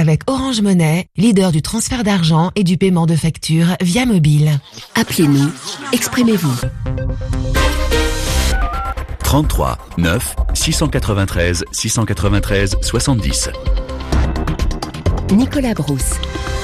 avec Orange Money, leader du transfert d'argent et du paiement de factures via mobile. Appelez-nous, exprimez-vous. 33 9 693 693 70. Nicolas Brousse.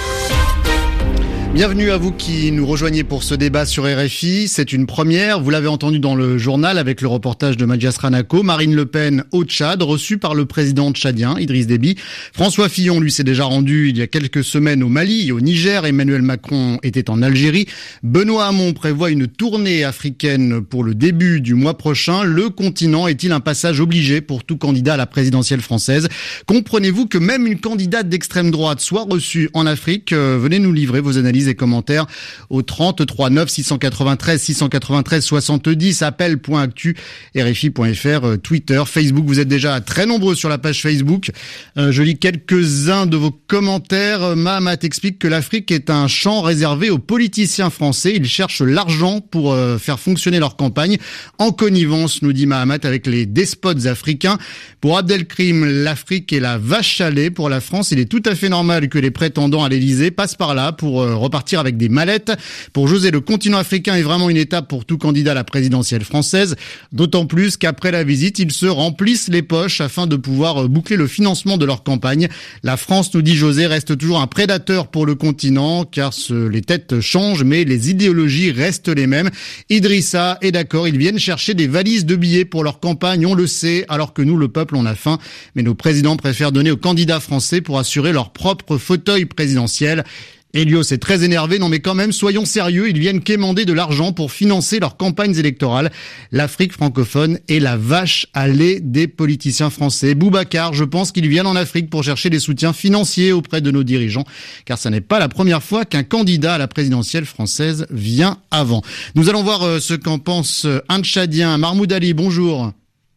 Bienvenue à vous qui nous rejoignez pour ce débat sur RFI. C'est une première, vous l'avez entendu dans le journal avec le reportage de Madjas Ranako. Marine Le Pen au Tchad, reçue par le président tchadien Idriss Déby. François Fillon, lui, s'est déjà rendu il y a quelques semaines au Mali et au Niger. Emmanuel Macron était en Algérie. Benoît Hamon prévoit une tournée africaine pour le début du mois prochain. Le continent est-il un passage obligé pour tout candidat à la présidentielle française? Comprenez-vous que même une candidate d'extrême droite soit reçue en Afrique? Venez nous livrer vos analyses et commentaires au 33 9 693 693 70, appel.actu, RFI.fr, Twitter, Facebook. Vous êtes déjà très nombreux sur la page Facebook. Je lis quelques-uns de vos commentaires. Mahamat explique que l'Afrique est un champ réservé aux politiciens français. Ils cherchent l'argent pour faire fonctionner leur campagne en connivence, nous dit Mahamat, avec les despotes africains. Pour Abdelkrim, l'Afrique est la vache à lait. Pour la France, il est tout à fait normal que les prétendants à l'Élysée passent par là pour repartir avec des mallettes. Pour José, le continent africain est vraiment une étape pour tout candidat à la présidentielle française, d'autant plus qu'après la visite, ils se remplissent les poches afin de pouvoir boucler le financement de leur campagne. La France, nous dit José, reste toujours un prédateur pour le continent, car les têtes changent, mais les idéologies restent les mêmes. Idrissa est d'accord, ils viennent chercher des valises de billets pour leur campagne, on le sait, alors que nous, le peuple, on a faim. Mais nos présidents préfèrent donner aux candidats français pour assurer leur propre fauteuil présidentiel. Elios est très énervé. Non mais quand même, soyons sérieux, ils viennent quémander de l'argent pour financer leurs campagnes électorales. L'Afrique francophone est la vache à lait des politiciens français. Boubacar, je pense qu'ils viennent en Afrique pour chercher des soutiens financiers auprès de nos dirigeants, car ça n'est pas la première fois qu'un candidat à la présidentielle française vient avant. Nous allons voir ce qu'en pense un Tchadien. Mahmoud Ali, bonjour.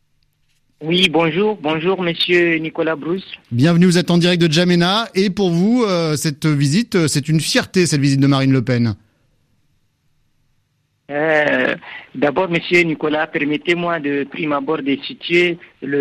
Oui, bonjour monsieur Nicolas Brousse. Bienvenue, vous êtes en direct de N'Djamena et pour vous, cette visite, c'est une fierté, cette visite de Marine Le Pen. D'abord, monsieur Nicolas, permettez-moi de prime abord de situer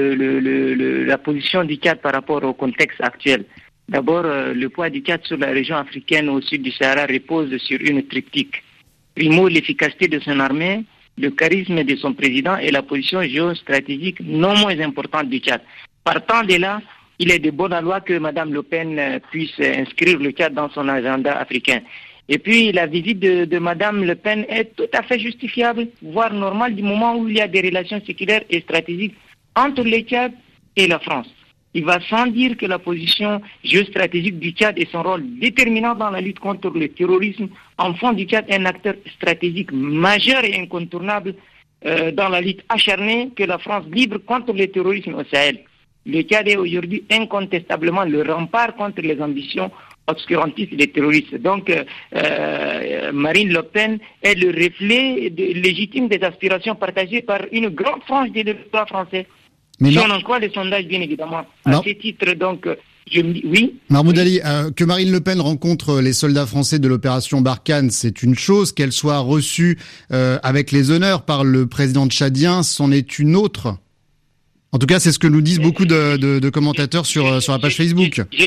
la position du Tchad par rapport au contexte actuel. D'abord, le poids du Tchad sur la région africaine au sud du Sahara repose sur une triptyque. Primo, l'efficacité de son armée, le charisme de son président et la position géostratégique non moins importante du Tchad. Partant de là, il est de bonne loi que Mme Le Pen puisse inscrire le Tchad dans son agenda africain. Et puis, la visite de Mme Le Pen est tout à fait justifiable, voire normale, du moment où il y a des relations séculaires et stratégiques entre le Tchad et la France. Il va sans dire que la position géostratégique du Tchad et son rôle déterminant dans la lutte contre le terrorisme en font du Tchad un acteur stratégique majeur et incontournable dans la lutte acharnée que la France livre contre le terrorisme au Sahel. Le Tchad est aujourd'hui incontestablement le rempart contre les ambitions obscurantistes des terroristes. Donc, Marine Le Pen est le reflet légitime des aspirations partagées par une grande frange des électeurs français. Mais si on en croit les sondages, bien évidemment. À ce titre, donc, je me dis oui. Mahmoud Ali, que Marine Le Pen rencontre les soldats français de l'opération Barkhane, c'est une chose. Qu'elle soit reçue avec les honneurs par le président tchadien, c'en est une autre. En tout cas, c'est ce que nous disent beaucoup de commentateurs sur la page Facebook. Je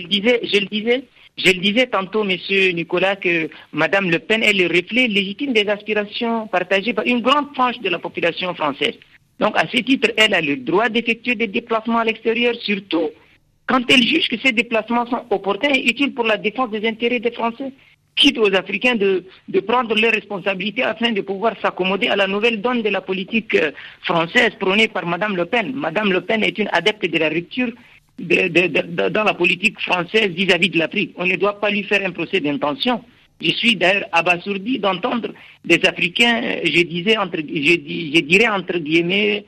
le disais tantôt, monsieur Nicolas, que Madame Le Pen est le reflet légitime des aspirations partagées par une grande frange de la population française. Donc, à ce titre, elle a le droit d'effectuer des déplacements à l'extérieur, surtout quand elle juge que ces déplacements sont opportuns et utiles pour la défense des intérêts des Français. Quitte aux Africains de prendre leurs responsabilités afin de pouvoir s'accommoder à la nouvelle donne de la politique française prônée par Mme Le Pen. Mme Le Pen est une adepte de la rupture dans la politique française vis-à-vis de l'Afrique. On ne doit pas lui faire un procès d'intention. Je suis d'ailleurs abasourdi d'entendre des Africains, je dirais entre guillemets,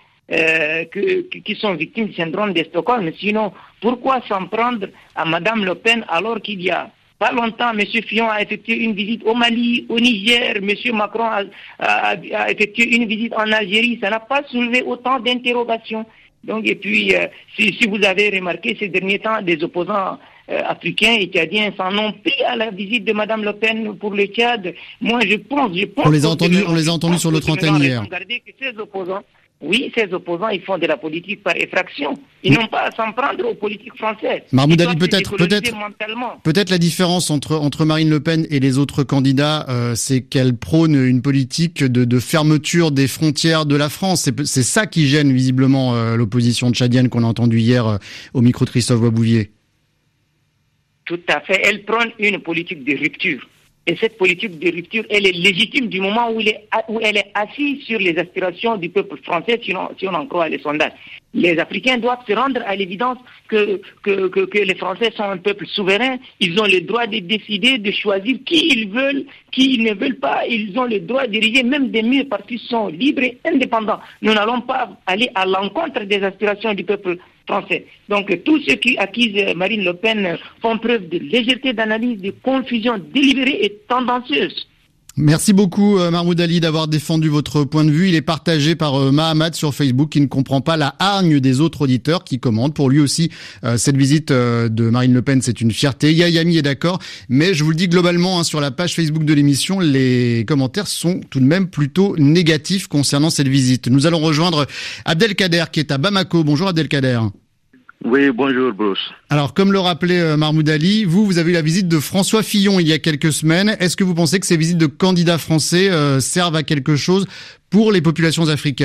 qui sont victimes du syndrome de Stockholm. Sinon, pourquoi s'en prendre à Mme Le Pen alors qu'il y a pas longtemps, M. Fillon a effectué une visite au Mali, au Niger, M. Macron a effectué une visite en Algérie. Ça n'a pas soulevé autant d'interrogations. Donc, et puis, si vous avez remarqué ces derniers temps, des opposants africains et tchadiens s'en ont pris à la visite de Mme Le Pen pour le Tchad. Moi, je pense. On les a entendus sur notre antenne hier. Que ces opposants Oui, ces opposants, ils font de la politique par effraction. Ils n'ont pas à s'en prendre aux politiques françaises. Mahmoud Ali, peut-être la différence entre Marine Le Pen et les autres candidats, c'est qu'elle prône une politique de fermeture des frontières de la France. C'est ça qui gêne visiblement l'opposition tchadienne qu'on a entendue hier au micro de Christophe Boisbouvier. Tout à fait. Elle prône une politique de rupture. Et cette politique de rupture, elle est légitime du moment où elle est assise sur les aspirations du peuple français, si on en croit les sondages. Les Africains doivent se rendre à l'évidence que les Français sont un peuple souverain. Ils ont le droit de décider, de choisir qui ils veulent, qui ils ne veulent pas. Ils ont le droit de diriger, même des murs partis sont libres et indépendants. Nous n'allons pas aller à l'encontre des aspirations du peuple français. Donc tous ceux qui accusent Marine Le Pen font preuve de légèreté d'analyse, de confusion délibérée et tendancieuse. Merci beaucoup Mahmoud Ali d'avoir défendu votre point de vue. Il est partagé par Mahamad sur Facebook qui ne comprend pas la hargne des autres auditeurs qui commentent. Pour lui aussi, cette visite de Marine Le Pen, c'est une fierté. Yami est d'accord, mais je vous le dis globalement sur la page Facebook de l'émission, les commentaires sont tout de même plutôt négatifs concernant cette visite. Nous allons rejoindre Abdelkader qui est à Bamako. Bonjour Abdelkader. Oui, bonjour Bruce. Alors, comme le rappelait Mahmoud Ali, vous avez eu la visite de François Fillon il y a quelques semaines. Est-ce que vous pensez que ces visites de candidats français servent à quelque chose pour les populations africaines ?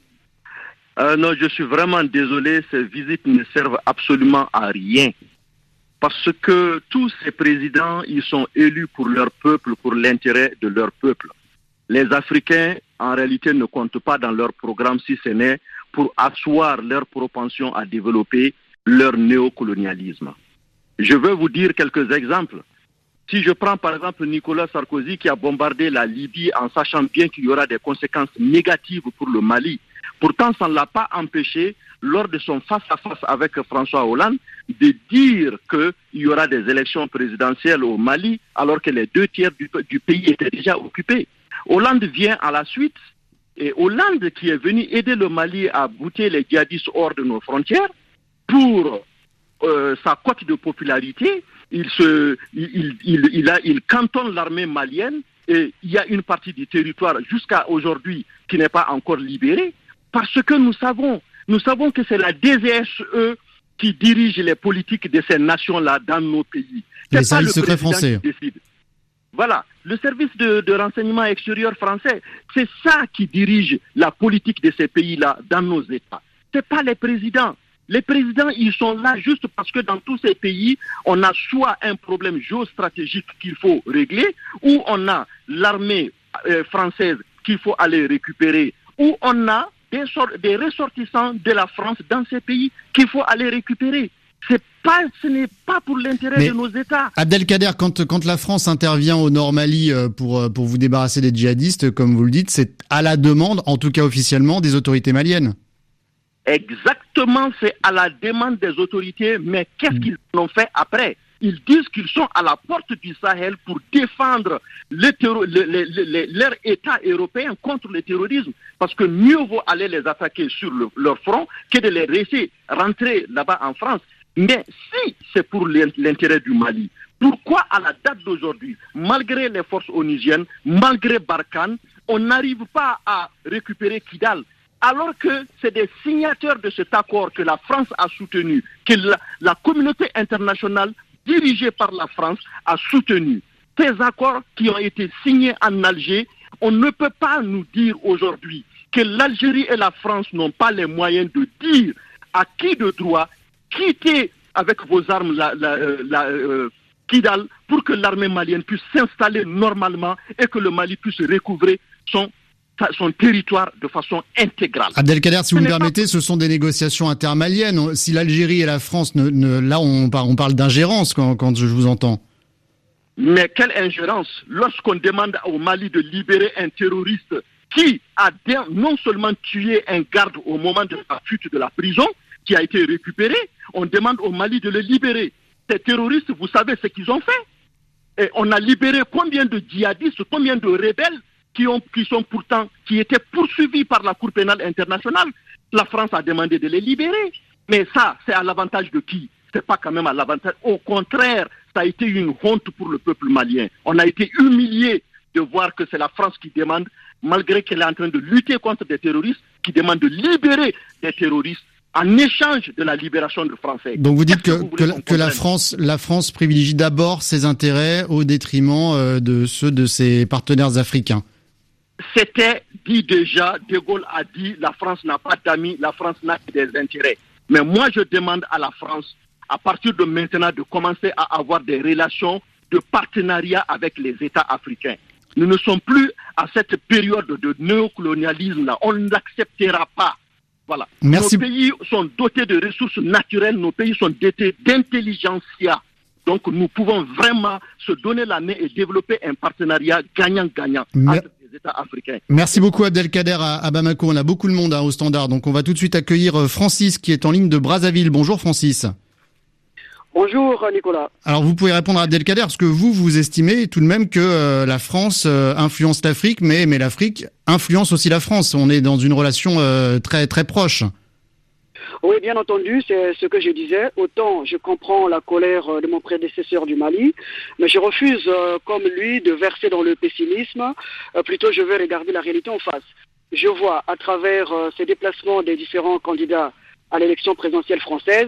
Non, je suis vraiment désolé, ces visites ne servent absolument à rien. Parce que tous ces présidents, ils sont élus pour leur peuple, pour l'intérêt de leur peuple. Les Africains, en réalité, ne comptent pas dans leur programme si ce n'est pour asseoir leur propension à développer leur néocolonialisme. Je veux vous dire quelques exemples. Si je prends par exemple Nicolas Sarkozy qui a bombardé la Libye en sachant bien qu'il y aura des conséquences négatives pour le Mali, pourtant ça ne l'a pas empêché, lors de son face-à-face avec François Hollande, de dire qu'il y aura des élections présidentielles au Mali alors que les 2/3 du pays étaient déjà occupés. Hollande vient à la suite. Et Hollande qui est venu aider le Mali à bouter les djihadistes hors de nos frontières, pour sa cote de popularité, il cantonne l'armée malienne et il y a une partie du territoire jusqu'à aujourd'hui qui n'est pas encore libérée parce que nous savons que c'est la DGSE qui dirige les politiques de ces nations-là dans nos pays. Les services secrets français. Qui décide. Voilà, le service de renseignement extérieur français, c'est ça qui dirige la politique de ces pays-là dans nos États. C'est pas les présidents. Les présidents, ils sont là juste parce que dans tous ces pays, on a soit un problème géostratégique qu'il faut régler, ou on a l'armée française qu'il faut aller récupérer, ou on a des ressortissants de la France dans ces pays qu'il faut aller récupérer. Ce n'est pas pour l'intérêt de nos États. Abdelkader, quand la France intervient au Nord Mali pour vous débarrasser des djihadistes, comme vous le dites, c'est à la demande, en tout cas officiellement, des autorités maliennes. Exactement, c'est à la demande des autorités, mais qu'est-ce qu'ils ont fait après ? Ils disent qu'ils sont à la porte du Sahel pour défendre leur État européen contre le terrorisme, parce que mieux vaut aller les attaquer sur leur front que de les laisser rentrer là-bas en France. Mais si c'est pour l'intérêt du Mali, pourquoi à la date d'aujourd'hui, malgré les forces onusiennes, malgré Barkhane, on n'arrive pas à récupérer Kidal, alors que c'est des signataires de cet accord que la France a soutenu, que la communauté internationale dirigée par la France a soutenu. Ces accords qui ont été signés en Alger, on ne peut pas nous dire aujourd'hui que l'Algérie et la France n'ont pas les moyens de dire à qui de droit quittez avec vos armes Kidal pour que l'armée malienne puisse s'installer normalement et que le Mali puisse recouvrer son territoire de façon intégrale. Abdelkader, si vous me permettez, ce sont des négociations intermaliennes. Si l'Algérie et la France, là on parle d'ingérence quand je vous entends. Mais quelle ingérence lorsqu'on demande au Mali de libérer un terroriste qui a non seulement tué un garde au moment de la fuite de la prison, qui a été récupéré, on demande au Mali de le libérer. Ces terroristes, vous savez ce qu'ils ont fait. Et on a libéré combien de djihadistes, combien de rebelles qui étaient poursuivis par la Cour pénale internationale. La France a demandé de les libérer. Mais ça, c'est à l'avantage de qui? C'est pas quand même à l'avantage. Au contraire, ça a été une honte pour le peuple malien. On a été humilié de voir que c'est la France qui demande malgré qu'elle est en train de lutter contre des terroristes, qui demande de libérer des terroristes en échange de la libération de Français. Donc vous dites que la France privilégie d'abord ses intérêts au détriment de ceux de ses partenaires africains. C'était dit déjà, De Gaulle a dit, la France n'a pas d'amis, la France n'a que des intérêts. Mais moi je demande à la France, à partir de maintenant, de commencer à avoir des relations de partenariat avec les États africains. Nous ne sommes plus à cette période de néocolonialisme là, on ne l'acceptera pas. Voilà. Merci. Nos pays sont dotés de ressources naturelles, nos pays sont dotés d'intelligentsia. Donc nous pouvons vraiment se donner la main et développer un partenariat gagnant-gagnant avec les États africains. Merci beaucoup Abdelkader à Bamako. On a beaucoup de monde au standard, donc on va tout de suite accueillir Francis qui est en ligne de Brazzaville. Bonjour Francis. Bonjour Nicolas. Alors vous pouvez répondre à Abdelkader, parce que vous estimez tout de même que la France influence l'Afrique, mais l'Afrique influence aussi la France. On est dans une relation très très proche. Oui, bien entendu, c'est ce que je disais. Autant je comprends la colère de mon prédécesseur du Mali, mais je refuse, comme lui, de verser dans le pessimisme. Plutôt, je veux regarder la réalité en face. Je vois, à travers ces déplacements des différents candidats à l'élection présidentielle française,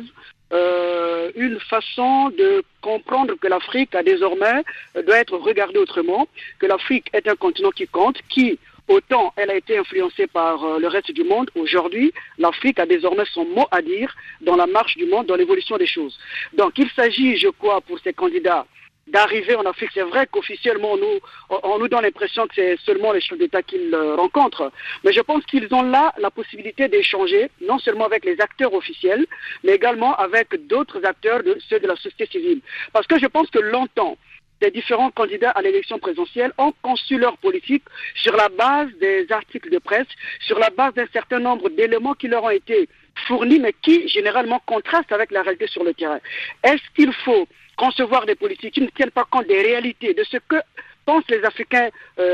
une façon de comprendre que l'Afrique a désormais doit être regardée autrement, que l'Afrique est un continent qui compte, qui, autant elle a été influencée par le reste du monde, aujourd'hui, l'Afrique a désormais son mot à dire dans la marche du monde, dans l'évolution des choses. Donc il s'agit, je crois, pour ces candidats, d'arriver en Afrique. C'est vrai qu'officiellement, on nous donne l'impression que c'est seulement les chefs d'État qu'ils rencontrent. Mais je pense qu'ils ont là la possibilité d'échanger, non seulement avec les acteurs officiels, mais également avec d'autres acteurs, ceux de la société civile. Parce que je pense que longtemps, les différents candidats à l'élection présidentielle ont conçu leur politique sur la base des articles de presse, sur la base d'un certain nombre d'éléments qui leur ont été fournis, mais qui généralement contrastent avec la réalité sur le terrain. Est-ce qu'il faut concevoir des politiques qui ne tiennent pas compte des réalités, de ce que pensent les Africains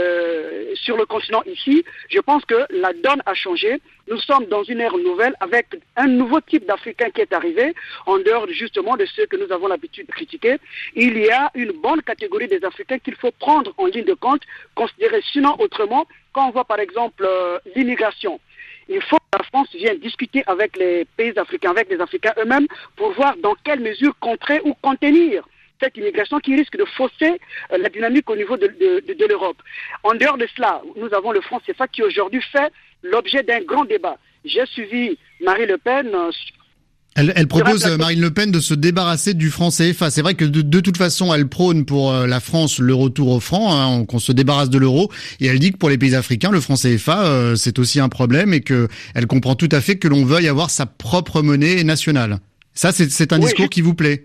sur le continent ici? Je pense que la donne a changé. Nous sommes dans une ère nouvelle avec un nouveau type d'Africains qui est arrivé, en dehors justement de ceux que nous avons l'habitude de critiquer. Il y a une bonne catégorie des Africains qu'il faut prendre en ligne de compte, considérer sinon autrement. Quand on voit par exemple l'immigration, il faut que la France vienne discuter avec les pays africains, avec les Africains eux-mêmes, pour voir dans quelle mesure contrer ou contenir cette immigration qui risque de fausser la dynamique au niveau de l'Europe. En dehors de cela, nous avons le franc CFA qui aujourd'hui fait l'objet d'un grand débat. J'ai suivi Marine Le Pen. Elle propose, Marine Le Pen, de se débarrasser du franc CFA. C'est vrai que de toute façon, elle prône pour la France le retour au franc, qu'on se débarrasse de l'euro. Et elle dit que pour les pays africains, le franc CFA, c'est aussi un problème et que elle comprend tout à fait que l'on veuille avoir sa propre monnaie nationale. Ça, c'est un discours qui vous plaît?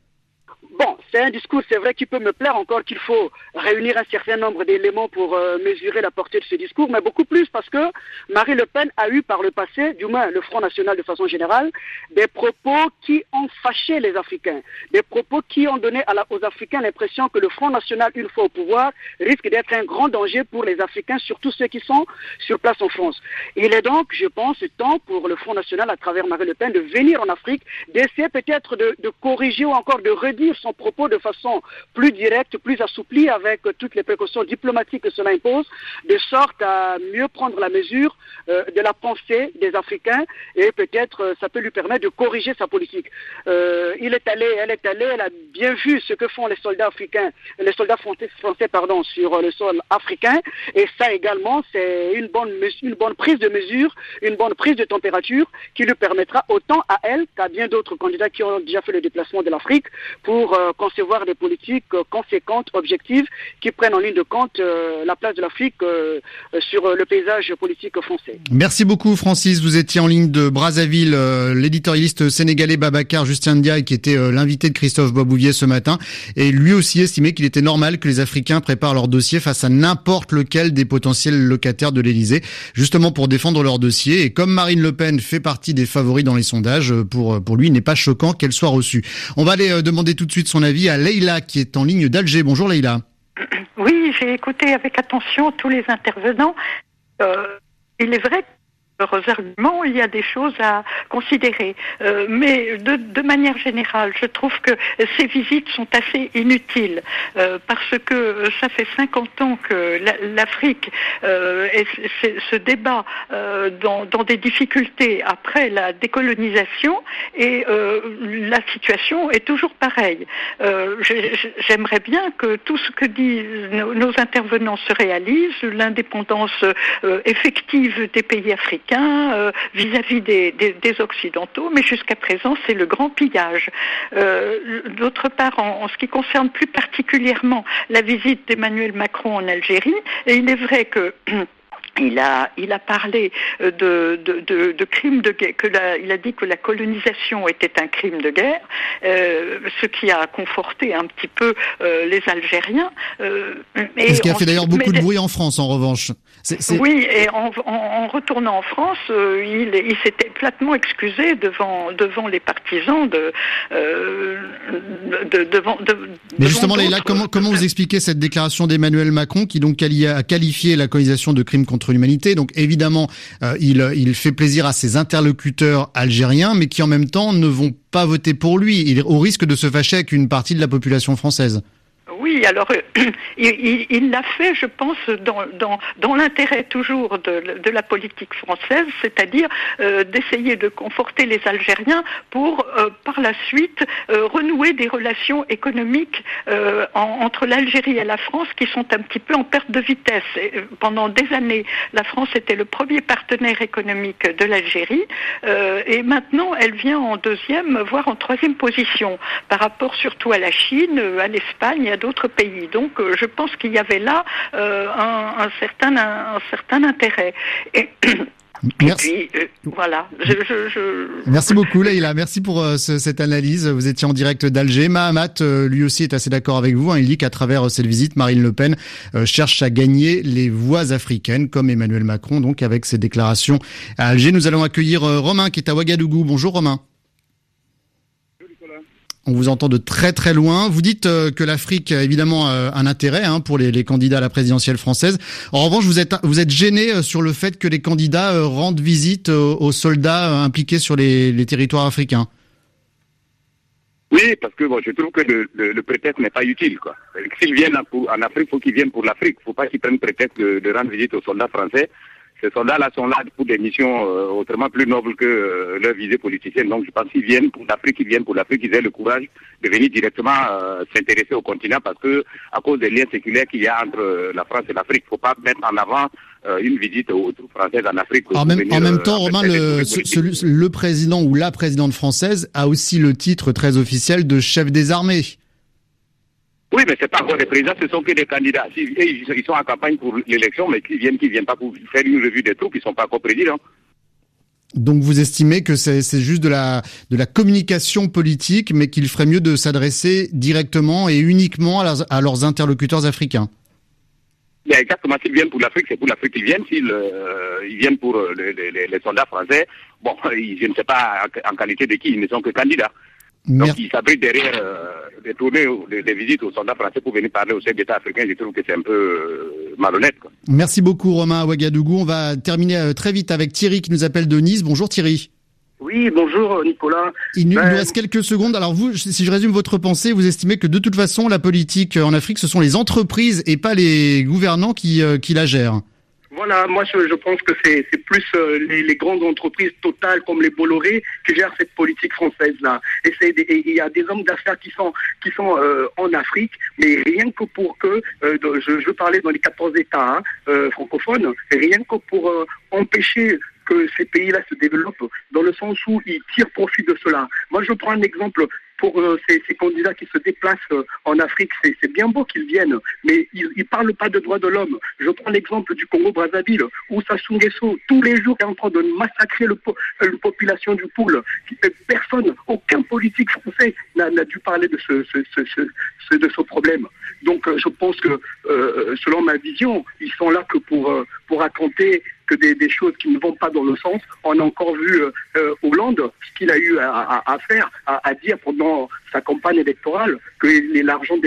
Bon, c'est un discours, c'est vrai, qui peut me plaire, encore qu'il faut réunir un certain nombre d'éléments pour mesurer la portée de ce discours, mais beaucoup plus parce que Marine Le Pen a eu par le passé, du moins le Front National de façon générale, des propos qui ont fâché les Africains, des propos qui ont donné aux Africains l'impression que le Front National, une fois au pouvoir, risque d'être un grand danger pour les Africains, surtout ceux qui sont sur place en France. Il est donc, je pense, temps pour le Front National, à travers Marine Le Pen, de venir en Afrique, d'essayer peut-être de corriger ou encore de redire son propos de façon plus directe, plus assouplie, avec toutes les précautions diplomatiques que cela impose, de sorte à mieux prendre la mesure de la pensée des Africains, et peut-être ça peut lui permettre de corriger sa politique. Elle est allée, elle a bien vu ce que font les soldats africains, les soldats français, sur le sol africain, et ça également, c'est une bonne prise de mesure, une bonne prise de température qui lui permettra autant à elle qu'à bien d'autres candidats qui ont déjà fait le déplacement de l'Afrique pour concevoir des politiques conséquentes, objectives, qui prennent en ligne de compte la place de l'Afrique sur le paysage politique français. Merci beaucoup Francis, vous étiez en ligne de Brazzaville, l'éditorialiste sénégalais Babacar Justin Ndiaye qui était l'invité de Christophe Babouvier ce matin, et lui aussi estimait qu'il était normal que les Africains préparent leur dossier face à n'importe lequel des potentiels locataires de l'Elysée, justement pour défendre leur dossier. Et comme Marine Le Pen fait partie des favoris dans les sondages, pour lui il n'est pas choquant qu'elle soit reçue. On va aller demander tout de suite son avis à Leïla qui est en ligne d'Alger. Bonjour Leïla. Oui, j'ai écouté avec attention tous les intervenants. Il est vrai arguments, il y a des choses à considérer. Mais de manière générale, je trouve que ces visites sont assez inutiles parce que ça fait 50 ans que l'Afrique se débat dans des difficultés après la décolonisation et la situation est toujours pareille. J'aimerais bien que tout ce que disent nos intervenants se réalise, l'indépendance effective des pays africains vis-à-vis des Occidentaux, mais jusqu'à présent c'est le grand pillage. D'autre part, en ce qui concerne plus particulièrement la visite d'Emmanuel Macron en Algérie, et il est vrai que il a parlé de crimes de guerre, il a dit que la colonisation était un crime de guerre, ce qui a conforté un petit peu les Algériens. Ce qui a fait d'ailleurs beaucoup de bruit en France, en revanche. Oui, et en retournant en France, il s'était platement excusé devant les partisans Mais justement, Leïla, comment vous expliquez cette déclaration d'Emmanuel Macron qui donc a qualifié la colonisation de crime contre l'humanité? Donc évidemment, il fait plaisir à ses interlocuteurs algériens, mais qui en même temps ne vont pas voter pour lui, au risque de se fâcher avec une partie de la population française. Oui, alors il l'a fait, je pense, dans l'intérêt toujours de la politique française, c'est-à-dire d'essayer de conforter les Algériens pour, par la suite, renouer des relations économiques entre l'Algérie et la France qui sont un petit peu en perte de vitesse. Et, pendant des années, la France était le premier partenaire économique de l'Algérie et maintenant elle vient en deuxième, voire en troisième position par rapport surtout à la Chine, à l'Espagne et à d'autres pays. Donc je pense qu'il y avait là un certain intérêt. Merci. Et puis, voilà. Merci beaucoup, Leïla. Merci pour cette analyse. Vous étiez en direct d'Alger. Mahamat, lui aussi, est assez d'accord avec vous. Il dit qu'à travers cette visite, Marine Le Pen cherche à gagner les voix africaines, comme Emmanuel Macron, donc avec ses déclarations à Alger. Nous allons accueillir Romain, qui est à Ouagadougou. Bonjour, Romain. On vous entend de très très loin. Vous dites que l'Afrique a évidemment un intérêt pour les candidats à la présidentielle française. En revanche, vous êtes gêné sur le fait que les candidats rendent visite aux soldats impliqués sur les territoires africains. Oui, parce que je trouve que le prétexte n'est pas utile, quoi. S'ils viennent en Afrique, il faut qu'ils viennent pour l'Afrique. Il ne faut pas qu'ils prennent prétexte de rendre visite aux soldats français. Ces soldats-là sont là pour des missions autrement plus nobles que leur visée politicienne. Donc je pense qu'ils viennent pour l'Afrique, ils aient le courage de venir directement s'intéresser au continent parce que à cause des liens séculaires qu'il y a entre la France et l'Afrique, il ne faut pas mettre en avant une visite aux troupes françaises en Afrique. En même temps, Romain, le président ou la présidente française a aussi le titre très officiel de chef des armées. Oui, mais c'est pas encore des présidents, ce sont que des candidats. Ils sont en campagne pour l'élection, mais qui viennent pas pour faire une revue des troupes, ils sont pas encore présidents. Donc vous estimez que c'est juste de la communication politique, mais qu'il ferait mieux de s'adresser directement et uniquement à leurs interlocuteurs africains? Bien, exactement, s'ils viennent pour l'Afrique, c'est pour l'Afrique qu'ils viennent. S'ils viennent pour les soldats français, bon, je ne sais pas en qualité de qui, ils ne sont que candidats. Donc ils s'abritent derrière des tournées, des visites aux soldats français pour venir parler aux chefs d'État africains. Je trouve que c'est un peu malhonnête, quoi. Merci beaucoup, Romain, à Ouagadougou. On va terminer très vite avec Thierry qui nous appelle de Nice. Bonjour Thierry. Oui, bonjour Nicolas. Il nous reste quelques secondes. Alors vous, si je résume votre pensée, vous estimez que de toute façon, la politique en Afrique, ce sont les entreprises et pas les gouvernants qui la gèrent. Voilà, moi je pense que c'est plus les grandes entreprises Total comme les Bolloré qui gèrent cette politique française-là. Et il y a des hommes d'affaires qui sont en Afrique, mais rien que pour que, je parlais dans les 14 États francophones, rien que pour empêcher que ces pays-là se développent, dans le sens où ils tirent profit de cela. Moi je prends un exemple. Pour ces candidats qui se déplacent en Afrique, c'est bien beau qu'ils viennent, mais ils ne parlent pas de droits de l'homme. Je prends l'exemple du Congo-Brazzaville, où Sassou Nguesso, tous les jours, est en train de massacrer la population du Poul. Personne, aucun politique français n'a dû parler de ce problème. Donc je pense que, selon ma vision, ils sont là que pour raconter que des choses qui ne vont pas dans le sens. On a encore vu Hollande, ce qu'il a eu à faire, à dire pendant sa campagne électorale, que l'argent